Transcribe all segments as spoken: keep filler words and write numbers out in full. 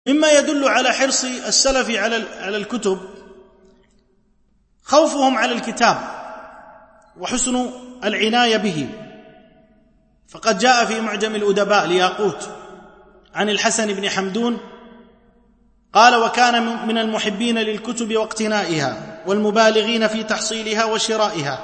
مما يدل على حرص السلف على الكتب خوفهم على الكتاب وحسن العناية به. فقد جاء في معجم الأدباء لياقوت عن الحسن بن حمدون قال: وكان من المحبين للكتب واقتنائها والمبالغين في تحصيلها وشرائها.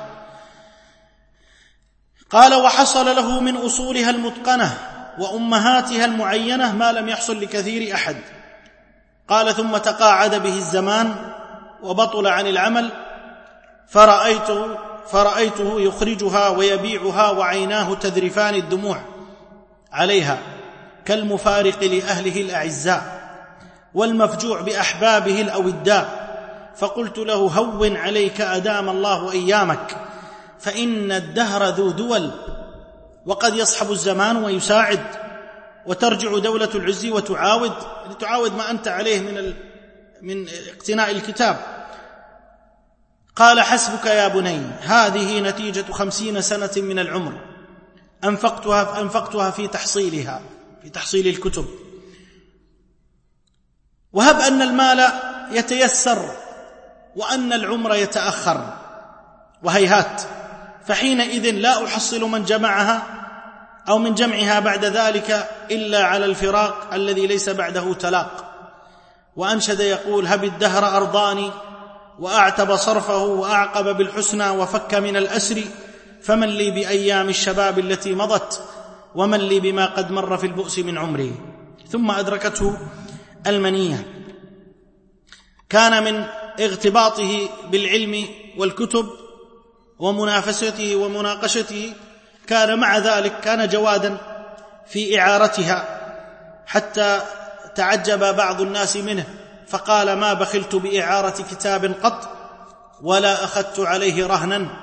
قال: وحصل له من أصولها المتقنة وأمهاتها المعينة ما لم يحصل لكثير أحد. قال: ثم تقاعد به الزمان وبطل عن العمل، فرأيته, فرأيته يخرجها ويبيعها وعيناه تذرفان الدموع عليها كالمفارق لأهله الأعزاء والمفجوع بأحبابه الأوداء. فقلت له: هون عليك أدام الله أيامك، فإن الدهر ذو دول، وقد يصحب الزمان ويساعد، وترجع دولة العز وتعاود لتعاود ما أنت عليه من من اقتناء الكتاب. قال: حسبك يا بني، هذه نتيجة خمسين سنة من العمر أنفقتها, أنفقتها في تحصيلها في تحصيل الكتب. وهب أن المال يتيسر وأن العمر يتأخر، وهيهات، فحينئذ لا أحصل من جمعها أو من جمعها بعد ذلك إلا على الفراق الذي ليس بعده تلاق. وأنشد يقول: هب الدهر أرضاني وأعتب صرفه وأعقب بالحسنى وفك من الأسر، فمن لي بأيام الشباب التي مضت، ومن لي بما قد مر في البؤس من عمره. ثم أدركته المنية. كان من اغتباطه بالعلم والكتب ومنافسته ومناقشته كان مع ذلك كان جوادا في إعارتها، حتى تعجب بعض الناس منه فقال: ما بخلت بإعارة كتاب قط ولا أخذت عليه رهنا